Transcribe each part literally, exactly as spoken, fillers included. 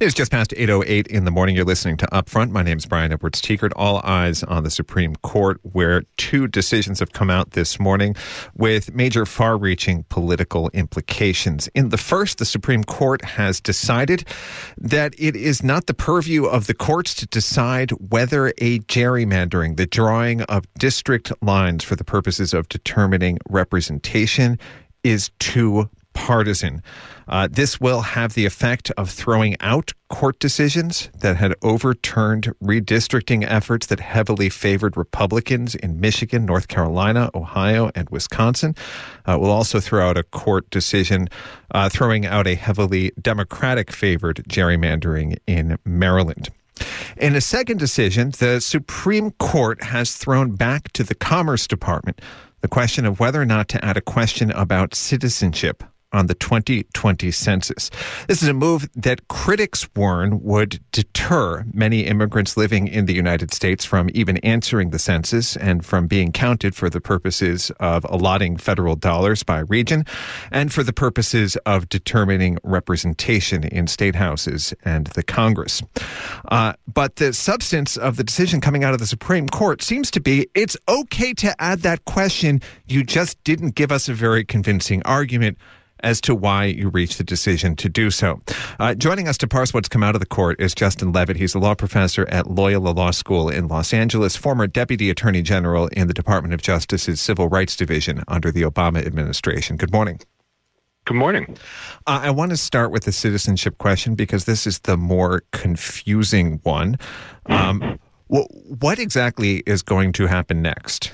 It's just past eight oh eight in the morning. You're listening to Upfront. My name's Brian Edwards-Tiekert. All eyes on the Supreme Court, where two decisions have come out this morning with major far-reaching political implications. In the first, the Supreme Court has decided that it is not the purview of the courts to decide whether a gerrymandering, the drawing of district lines for the purposes of determining representation, is too partisan. Uh, this will have the effect of throwing out court decisions that had overturned redistricting efforts that heavily favored Republicans in Michigan, North Carolina, Ohio, and Wisconsin. Uh, will also throw out a court decision uh, throwing out a heavily Democratic-favored gerrymandering in Maryland. In a second decision, the Supreme Court has thrown back to the Commerce Department the question of whether or not to add a question about citizenship on the twenty twenty census. This is a move that critics warn would deter many immigrants living in the United States from even answering the census and from being counted for the purposes of allotting federal dollars by region and for the purposes of determining representation in state houses and the Congress. Uh, but the substance of the decision coming out of the Supreme Court seems to be it's okay to add that question. You just didn't give us a very convincing argument as to why you reached the decision to do so. Uh, joining us to parse what's come out of the court is Justin Levitt. He's a law professor at Loyola Law School in Los Angeles, former Deputy Attorney General in the Department of Justice's Civil Rights Division under the Obama administration. Good morning. Good morning. Uh, I want to start with the citizenship question because this is the more confusing one. Um, wh- what exactly is going to happen next?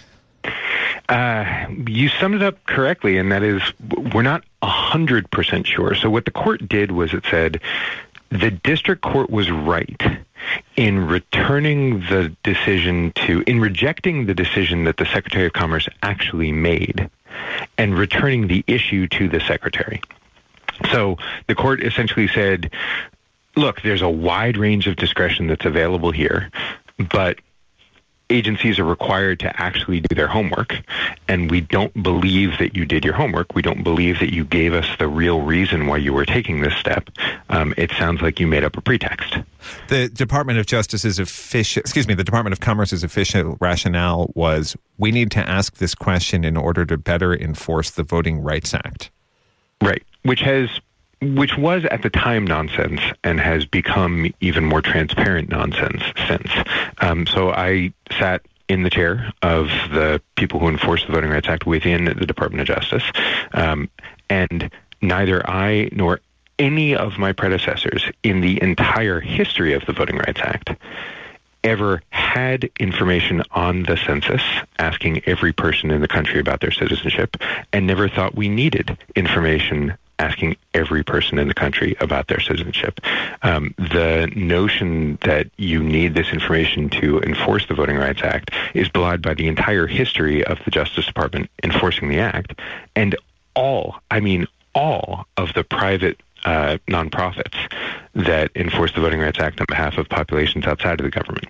Uh, you summed it up correctly, and that is we're not one hundred percent sure. So what the court did was it said the district court was right in returning the decision to, in rejecting the decision that the Secretary of Commerce actually made and returning the issue to the Secretary. So the court essentially said, look, there's a wide range of discretion that's available here, but agencies are required to actually do their homework, and we don't believe that you did your homework. We don't believe that you gave us the real reason why you were taking this step. Um, it sounds like you made up a pretext. The Department of Justice's official, excuse me, the Department of Commerce's official rationale was we need to ask this question in order to better enforce the Voting Rights Act. Right, which has which was at the time nonsense and has become even more transparent nonsense since. Um, so I sat in the chair of the people who enforce the Voting Rights Act within the Department of Justice, um, and neither I nor any of my predecessors in the entire history of the Voting Rights Act ever had information on the census asking every person in the country about their citizenship, and never thought we needed information asking every person in the country about their citizenship. Um, the notion that you need this information to enforce the Voting Rights Act is belied by the entire history of the Justice Department enforcing the Act, and all, I mean all, of the private uh, nonprofits that enforce the Voting Rights Act on behalf of populations outside of the government.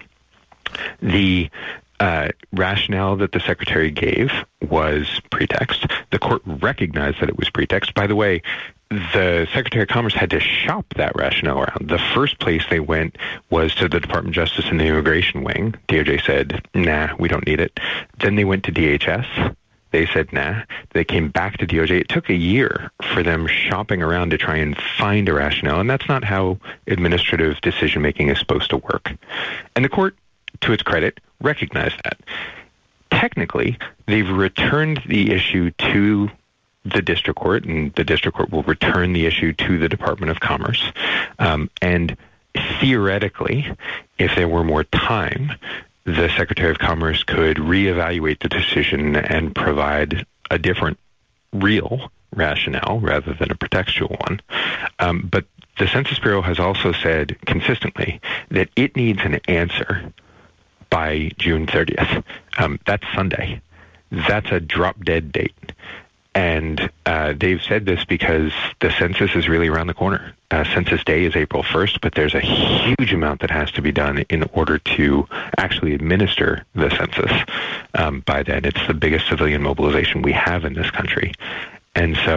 The Uh, rationale that the Secretary gave was pretext. The court recognized that it was pretext. By the way, the Secretary of Commerce had to shop that rationale around. The first place they went was to the Department of Justice and the Immigration Wing. D O J said, nah, we don't need it. Then they went to D H S. They said, nah. They came back to D O J. It took a year for them shopping around to try and find a rationale, and that's not how administrative decision-making is supposed to work. And the court, to its credit, recognize that. Technically, they've returned the issue to the district court, and the district court will return the issue to the Department of Commerce. Um, and theoretically, if there were more time, the Secretary of Commerce could reevaluate the decision and provide a different real rationale rather than a pretextual one. Um, but the Census Bureau has also said consistently that it needs an answer by June thirtieth. Um, that's Sunday. That's a drop-dead date. And uh, they've said this because the census is really around the corner. Uh, Census Day is April first, but there's a huge amount that has to be done in order to actually administer the census um, by then. It's the biggest civilian mobilization we have in this country. And so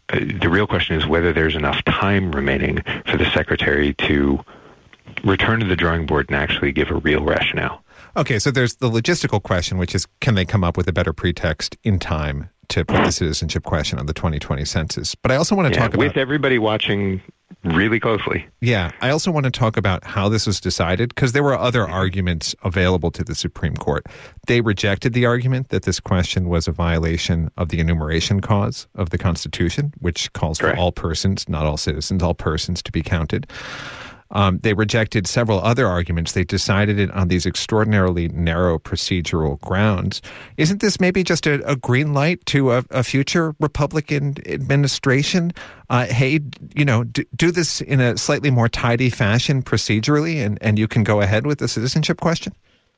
uh, the real question is whether there's enough time remaining for the secretary to return to the drawing board and actually give a real rationale. Okay, so there's the logistical question, which is, can they come up with a better pretext in time to put the citizenship question on the twenty twenty census? But I also want to yeah, talk about... with everybody watching really closely. Yeah, I also want to talk about how this was decided, because there were other arguments available to the Supreme Court. They rejected the argument that this question was a violation of the enumeration clause of the Constitution, which calls Correct. for all persons, not all citizens, all persons to be counted. Um, they rejected several other arguments. They decided it on these extraordinarily narrow procedural grounds. Isn't this maybe just a, a green light to a, a future Republican administration? Uh, hey, you know, do, do this in a slightly more tidy fashion procedurally, and, and you can go ahead with the citizenship question?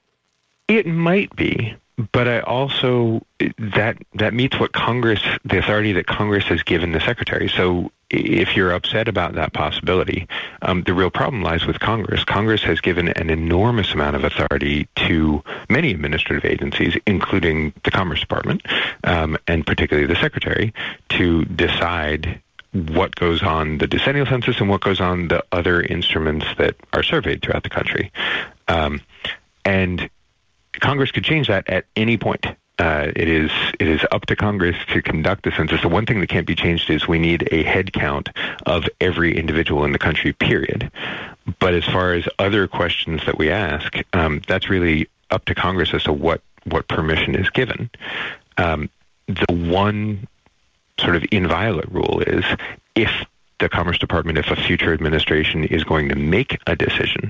It might be, but I also, that that meets what Congress, the authority that Congress has given the secretary. So if you're upset about that possibility, um, the real problem lies with Congress. Congress has given an enormous amount of authority to many administrative agencies, including the Commerce Department, um, and particularly the secretary, to decide what goes on the decennial census and what goes on the other instruments that are surveyed throughout the country. Um, and Congress could change that at any point. Uh, it is it is up to Congress to conduct the census. The one thing that can't be changed is we need a head count of every individual in the country, period. But as far as other questions that we ask, um, that's really up to Congress as to what, what permission is given. Um, the one sort of inviolate rule is if the Commerce Department, if a future administration is going to make a decision,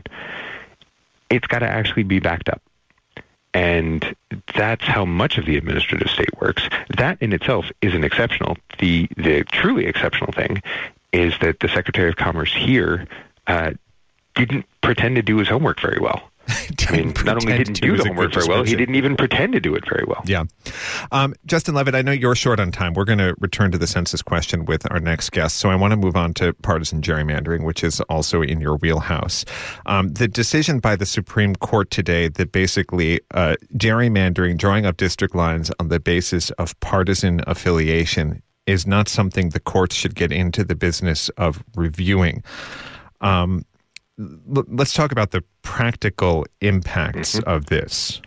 it's got to actually be backed up. And that's how much of the administrative state works. That in itself isn't exceptional. The the truly exceptional thing is that the Secretary of Commerce here uh, didn't pretend to do his homework very well. I mean, not only didn't do the homework very well, he didn't even pretend to do it very well. Yeah. Um, Justin Levitt, I know you're short on time. We're going to return to the census question with our next guest, so I want to move on to partisan gerrymandering, which is also in your wheelhouse. Um, the decision by the Supreme Court today that basically uh, gerrymandering, drawing up district lines on the basis of partisan affiliation is not something the courts should get into the business of reviewing. Um Let's talk about the practical impacts mm-hmm. of this.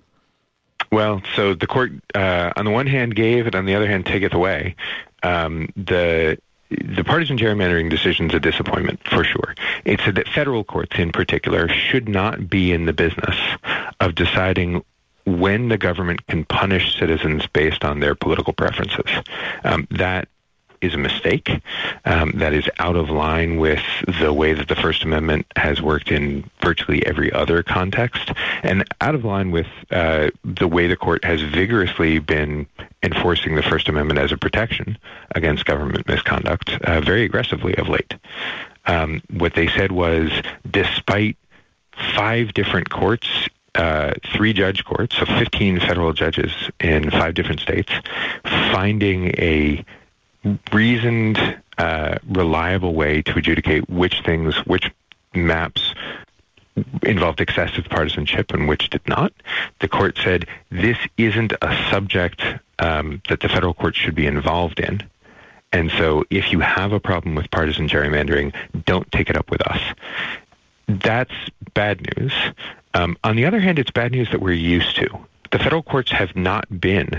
Well, so the court, uh, on the one hand, gave, and on the other hand, taketh away. Um, the the partisan gerrymandering decision is a disappointment, for sure. It said that federal courts, in particular, should not be in the business of deciding when the government can punish citizens based on their political preferences. Um, that is a mistake. Um, that is out of line with the way that the First Amendment has worked in virtually every other context, and out of line with uh, the way the court has vigorously been enforcing the First Amendment as a protection against government misconduct uh, very aggressively of late. Um, what they said was, despite five different courts, Uh, three judge courts, so fifteen federal judges in five different states, finding a reasoned, uh, reliable way to adjudicate which things, which maps involved excessive partisanship and which did not. The court said this isn't a subject um, that the federal court should be involved in. And so if you have a problem with partisan gerrymandering, don't take it up with us. That's bad news. Um, on the other hand, it's bad news that we're used to. The federal courts have not been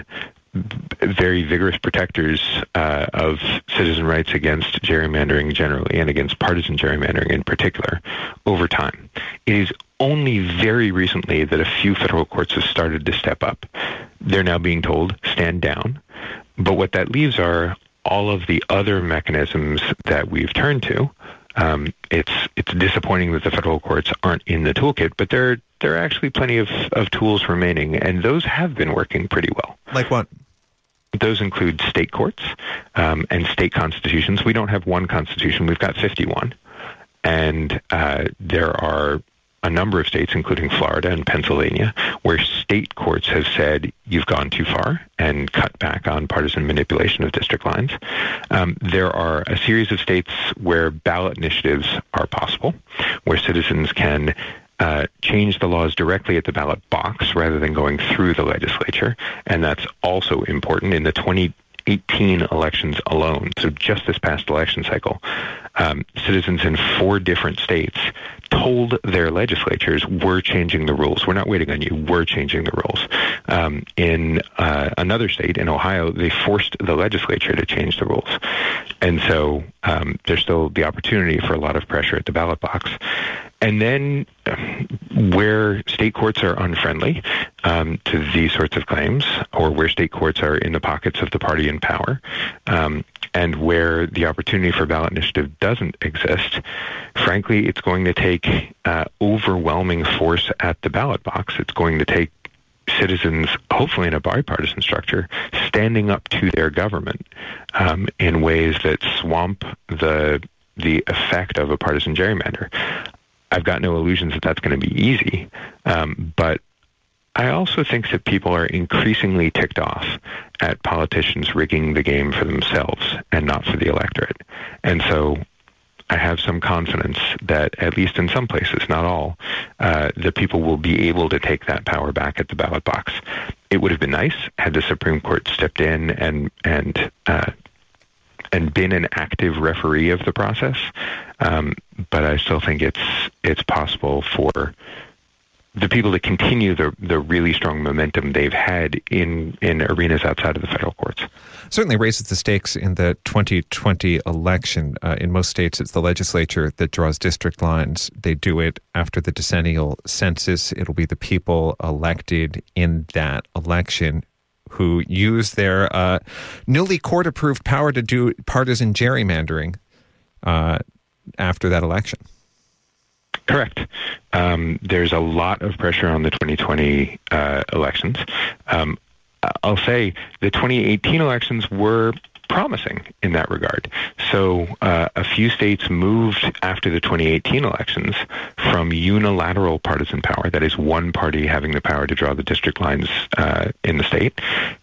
very vigorous protectors uh, of citizen rights against gerrymandering generally and against partisan gerrymandering in particular over time. It is only very recently that a few federal courts have started to step up. They're now being told, stand down. But what that leaves are all of the other mechanisms that we've turned to. Um, it's it's disappointing that the federal courts aren't in the toolkit, but there, there are actually plenty of, of tools remaining, and those have been working pretty well. Like what? Those include state courts um, and state constitutions. We don't have one constitution. We've got fifty-one. And uh, there are a number of states, including Florida and Pennsylvania, where state courts have said you've gone too far and cut back on partisan manipulation of district lines. Um, there are a series of states where ballot initiatives are possible, where citizens can Uh, change the laws directly at the ballot box rather than going through the legislature, and that's also important. In the twenty eighteen elections alone, so just this past election cycle, um, citizens in four different states told their legislatures, we're changing the rules. We're not waiting on you. We're changing the rules. Um, in uh, another state, in Ohio, they forced the legislature to change the rules. And so um, there's still the opportunity for a lot of pressure at the ballot box. And then where state courts are unfriendly um, to these sorts of claims, or where state courts are in the pockets of the party in power, um, and where the opportunity for ballot initiative doesn't exist, frankly, it's going to take uh, overwhelming force at the ballot box. It's going to take citizens, hopefully in a bipartisan structure, standing up to their government um, in ways that swamp the the effect of a partisan gerrymander. I've got no illusions that that's going to be easy, um, but I also think that people are increasingly ticked off at politicians rigging the game for themselves and not for the electorate. And so I have some confidence that, at least in some places, not all, uh, the people will be able to take that power back at the ballot box. It would have been nice had the Supreme Court stepped in and and uh, and been an active referee of the process, um, but I still think it's it's possible for the people to continue the the really strong momentum they've had in, in arenas outside of the federal courts. Certainly raises the stakes in the twenty twenty election. Uh, in most states, it's the legislature that draws district lines. They do it after the decennial census. It'll be the people elected in that election who use their uh, newly court-approved power to do partisan gerrymandering uh, after that election. Correct. Um, there's a lot of pressure on the twenty twenty uh, elections. Um, I'll say the twenty eighteen elections were promising in that regard. So uh, a few states moved after the twenty eighteen elections from unilateral partisan power, that is one party having the power to draw the district lines uh, in the state,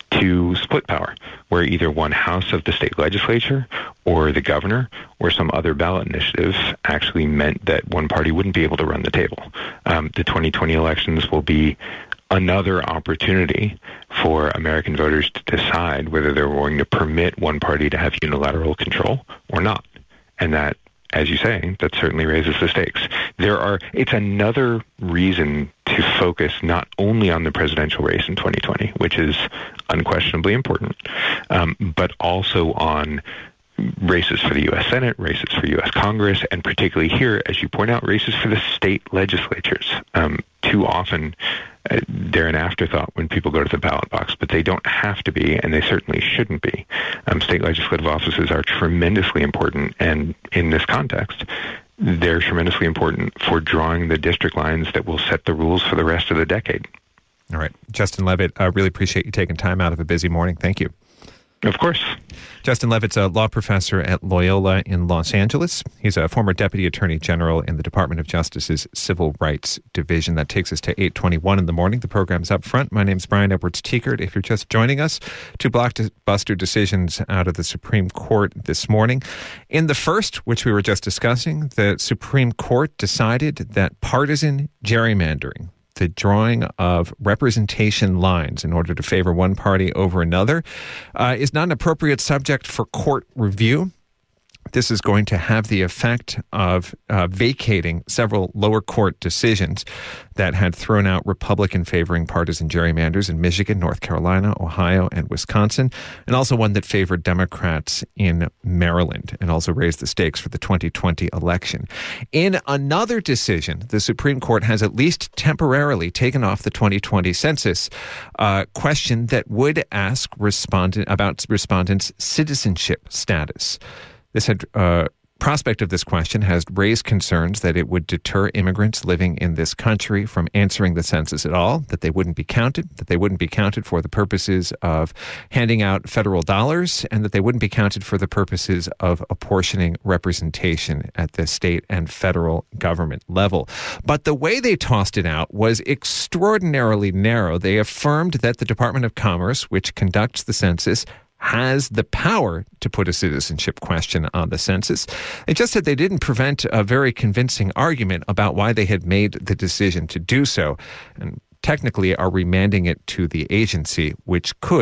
to split power, where either one house of the state legislature or the governor or some other ballot initiative actually meant that one party wouldn't be able to run the table. Um, the twenty twenty elections will be another opportunity for American voters to decide whether they're going to permit one party to have unilateral control or not. And that, as you say, that certainly raises the stakes. There are, it's another reason to focus not only on the presidential race in twenty twenty, which is unquestionably important, um, but also on races for the U S Senate, races for U S Congress, and particularly here, as you point out, races for the state legislatures. Um, too often, uh, they're an afterthought when people go to the ballot box, but they don't have to be, and they certainly shouldn't be. Um, state legislative offices are tremendously important, and in this context, they're tremendously important for drawing the district lines that will set the rules for the rest of the decade. All right. Justin Levitt, I really appreciate you taking time out of a busy morning. Thank you. Of course. Justin Levitt's a law professor at Loyola in Los Angeles. He's a former deputy attorney general in the Department of Justice's Civil Rights Division. That takes us to eight twenty-one in the morning. The program's up front. My name's Brian Edwards-Tiekert. If you're just joining us, two blockbuster decisions out of the Supreme Court this morning. In the first, which we were just discussing, the Supreme Court decided that partisan gerrymandering, the drawing of representation lines in order to favor one party over another, uh, is not an appropriate subject for court review. This is going to have the effect of uh, vacating several lower court decisions that had thrown out Republican-favoring partisan gerrymanders in Michigan, North Carolina, Ohio, and Wisconsin, and also one that favored Democrats in Maryland and also raised the stakes for the twenty twenty election. In another decision, the Supreme Court has at least temporarily taken off the twenty twenty census uh, question that would ask respondent about respondents' citizenship status. This had, uh, prospect of this question has raised concerns that it would deter immigrants living in this country from answering the census at all, that they wouldn't be counted, that they wouldn't be counted for the purposes of handing out federal dollars, and that they wouldn't be counted for the purposes of apportioning representation at the state and federal government level. But the way they tossed it out was extraordinarily narrow. They affirmed that the Department of Commerce, which conducts the census, has the power to put a citizenship question on the census. They just said they didn't prevent a very convincing argument about why they had made the decision to do so, and technically are remanding it to the agency, which could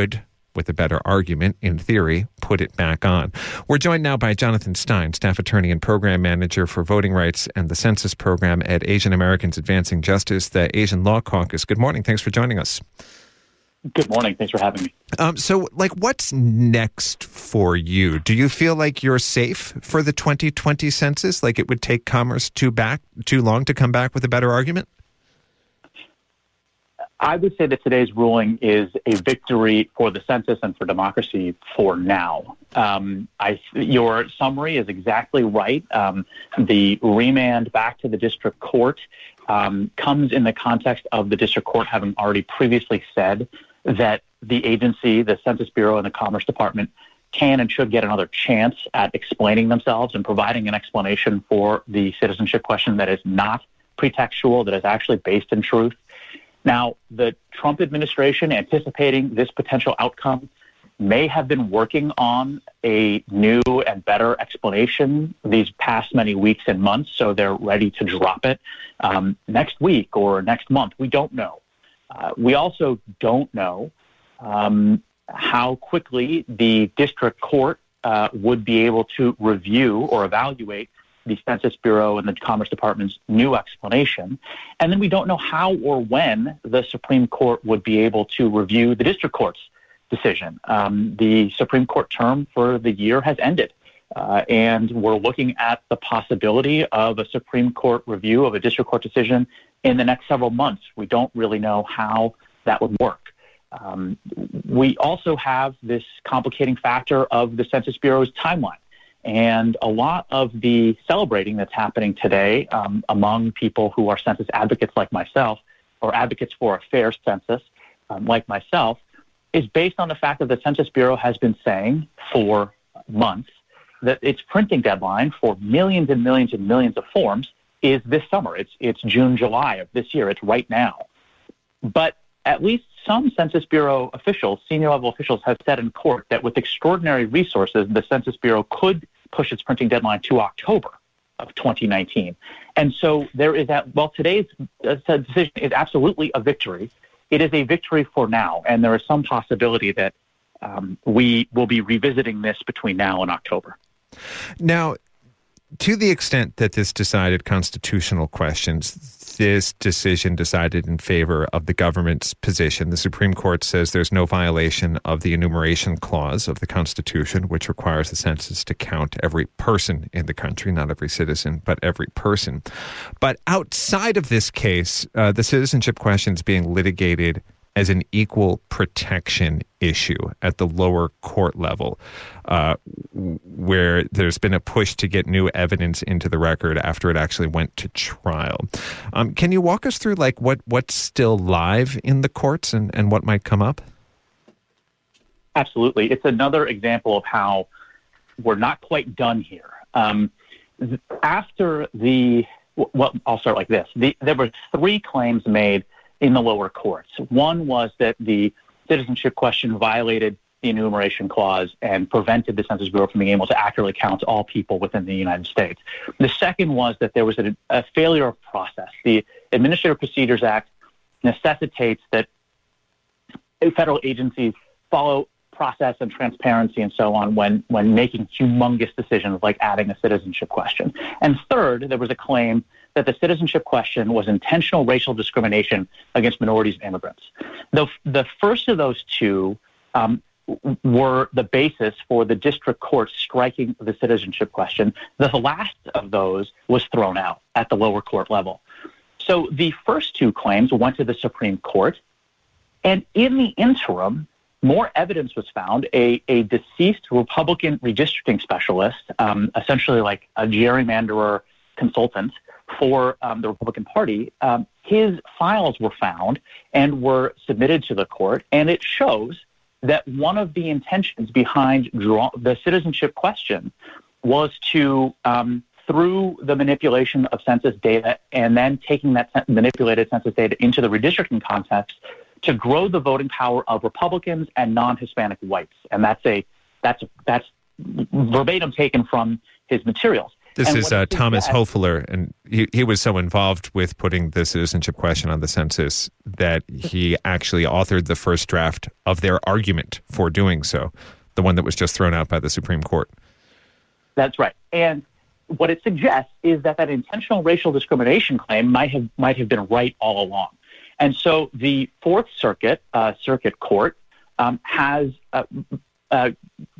with a better argument, in theory, put it back on. We're joined now by Jonathan Stein, staff attorney and program manager for voting rights and the census program at Asian Americans Advancing Justice, the Asian Law Caucus. Good morning. Thanks for joining us. Good morning. Thanks for having me. Um, so, like, what's next for you? Do you feel like you're safe for the twenty twenty census? Like it would take Commerce too back too long to come back with a better argument? I would say that today's ruling is a victory for the census and for democracy for now. Um, I, your summary is exactly right. Um, the remand back to the district court um, comes in the context of the district court having already previously said that the agency, the Census Bureau and the Commerce Department, can and should get another chance at explaining themselves and providing an explanation for the citizenship question that is not pretextual, that is actually based in truth. Now, the Trump administration, anticipating this potential outcome, may have been working on a new and better explanation these past many weeks and months, so they're ready to drop it um, next week or next month. We don't know. Uh, we also don't know um, how quickly the district court uh, would be able to review or evaluate the Census Bureau and the Commerce Department's new explanation. And then we don't know how or when the Supreme Court would be able to review the district court's decision. Um, the Supreme Court term for the year has ended, uh, and we're looking at the possibility of a Supreme Court review of a district court decision in the next several months. We don't really know how that would work. Um, we also have this complicating factor of the Census Bureau's timeline. And a lot of the celebrating that's happening today um, among people who are census advocates like myself, or advocates for a fair census um, like myself, is based on the fact that the Census Bureau has been saying for months that its printing deadline for millions and millions and millions of forms is this summer. It's it's June, July of this year. It's right now. But at least some Census Bureau officials, senior-level officials, have said in court that with extraordinary resources, the Census Bureau could push its printing deadline to October of twenty nineteen. And so there is that, well, today's uh, decision is absolutely a victory. It is a victory for now, and there is some possibility that um, we will be revisiting this between now and October. Now, to the extent that this decided constitutional questions, this decision decided in favor of the government's position. The Supreme Court says there's no violation of the enumeration clause of the Constitution, which requires the census to count every person in the country, not every citizen, but every person. But outside of this case, uh, the citizenship question is being litigated as an equal protection issue at the lower court level, uh, where there's been a push to get new evidence into the record after it actually went to trial. Um, can you walk us through like what, what's still live in the courts and, and what might come up? Absolutely. It's another example of how we're not quite done here. Um, after the, well, I'll start like this. The, there were three claims made in the lower courts. One was that the citizenship question violated the enumeration clause and prevented the Census Bureau from being able to accurately count all people within the United States. The second was that there was a, a failure of process. The Administrative Procedures Act necessitates that federal agencies follow process and transparency and so on when, when making humongous decisions like adding a citizenship question. And third, there was a claim that the citizenship question was intentional racial discrimination against minorities and immigrants. The, the first of those two um, were the basis for the district court striking the citizenship question. The last of those was thrown out at the lower court level. So the first two claims went to the Supreme Court, and in the interim, more evidence was found. A, a deceased Republican redistricting specialist, um, essentially like a gerrymanderer consultant for um, the Republican Party, um, his files were found and were submitted to the court, and it shows that one of the intentions behind draw- the citizenship question was to, um, through the manipulation of census data and then taking that manipulated census data into the redistricting context, to grow the voting power of Republicans and non-Hispanic whites. And that's a that's that's verbatim taken from his materials. This And is what uh, it Thomas suggests- Hofeller, and he, he was so involved with putting the citizenship question on the census that he actually authored the first draft of their argument for doing so, the one that was just thrown out by the Supreme Court. That's right. And what it suggests is that that intentional racial discrimination claim might have might have been right all along. And so the Fourth Circuit, uh, Circuit Court, um, has uh, uh,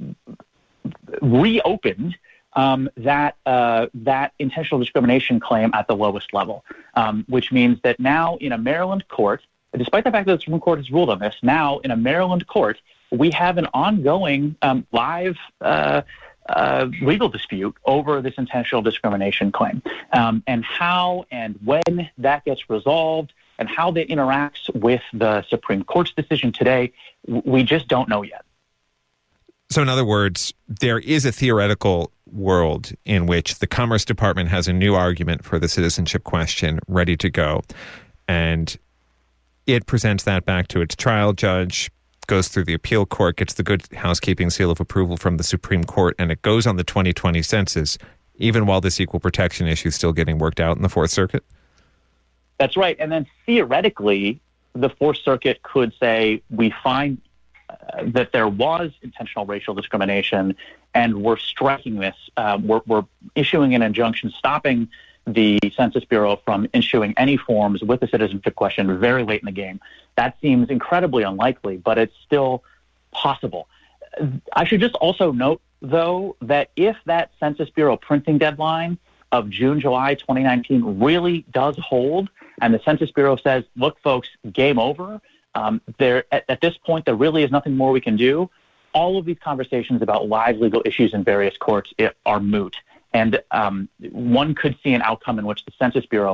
reopened um, that uh, that intentional discrimination claim at the lowest level, um, which means that now in a Maryland court, despite the fact that the Supreme Court has ruled on this, now in a Maryland court, we have an ongoing um, live uh, uh, legal dispute over this intentional discrimination claim, um, and how and when that gets resolved and how that interacts with the Supreme Court's decision today, we just don't know yet. So in other words, there is a theoretical world in which the Commerce Department has a new argument for the citizenship question ready to go, and it presents that back to its trial judge, goes through the appeal court, gets the good housekeeping seal of approval from the Supreme Court, and it goes on the twenty twenty census, even while this equal protection issue is still getting worked out in the Fourth Circuit? That's right. And then theoretically, the Fourth Circuit could say, we find uh, that there was intentional racial discrimination, and we're striking this. Uh, we're, we're issuing an injunction stopping the Census Bureau from issuing any forms with the citizenship question very late in the game. That seems incredibly unlikely, but it's still possible. I should just also note, though, that if that Census Bureau printing deadline of June, July twenty nineteen really does hold, and the Census Bureau says, look, folks, game over, um, there at, at this point, there really is nothing more we can do, all of these conversations about live legal issues in various courts it, are moot. And um, one could see an outcome in which the Census Bureau,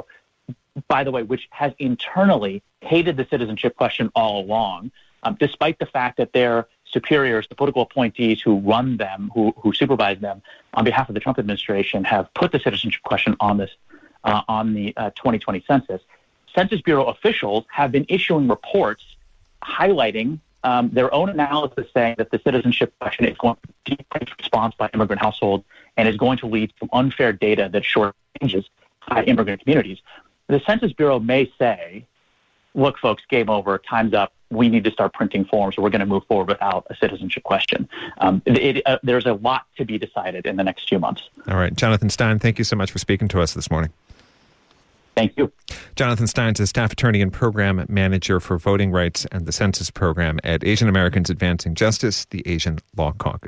by the way, which has internally hated the citizenship question all along, um, despite the fact that their superiors, the political appointees who run them, who, who supervise them on behalf of the Trump administration, have put the citizenship question on this uh, on the uh, twenty twenty census. Census Bureau officials have been issuing reports highlighting um, their own analysis, saying that the citizenship question is going to decrease response by immigrant households and is going to lead to unfair data that shortchanges high immigrant communities. The Census Bureau may say, look, folks, game over, time's up, we need to start printing forms, or we're going to move forward without a citizenship question. Um, it, it, uh, there's a lot to be decided in the next few months. All right. Jonathan Stein, thank you so much for speaking to us this morning. Thank you. Jonathan Stein is staff attorney and program manager for voting rights and the census program at Asian Americans Advancing Justice, the Asian Law Caucus.